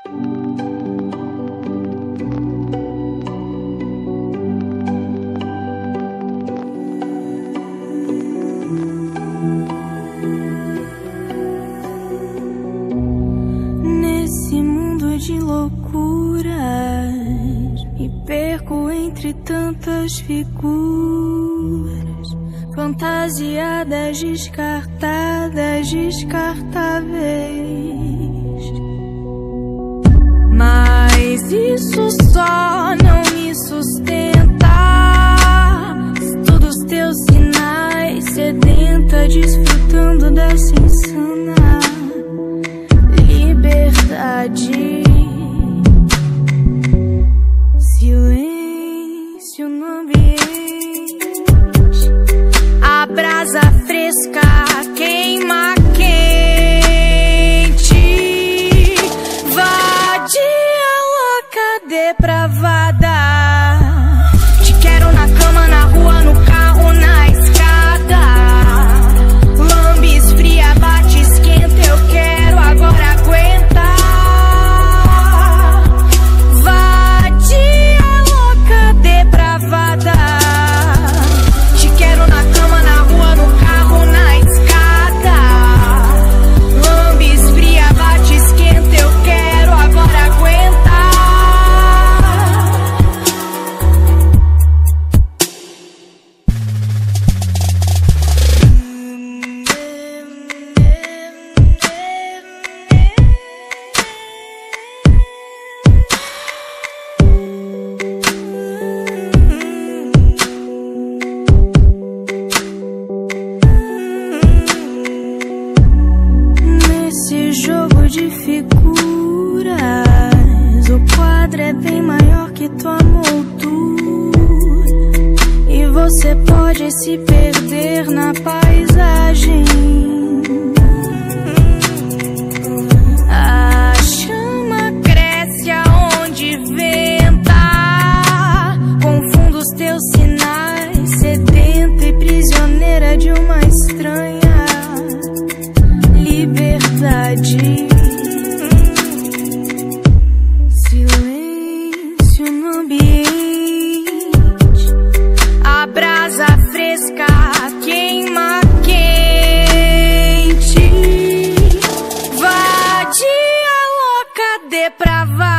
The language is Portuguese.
Nesse mundo de loucuras, me perco entre tantas figuras fantasiadas, descartadas, descartáveis. Mas isso só não me sustenta. Todos teus sinais sedenta, desfrutando dessa insana liberdade. Silêncio no ambiente, a brasa fresca queima quente, vadia, louca, depravada. Te quero na cama, na rua, no carro, na escada. Lambe, esfria, bate, esquenta, eu quero agora aguentar. Vadia, louca, depravada. Te quero na cama, na rua, no carro, na escada. Lambe, esfria, bate, esquenta, eu quero agora aguentar. Nesse jogo de figuras, o quadro é bem maior que tua moldura, e você pode se perder na paisagem. A chama cresce aonde venta, confundo os teus sinais, sedenta e prisioneira de uma estranha liberdade. Silêncio no ambiente, a brasa fresca queima quente, vadia, louca, depravada.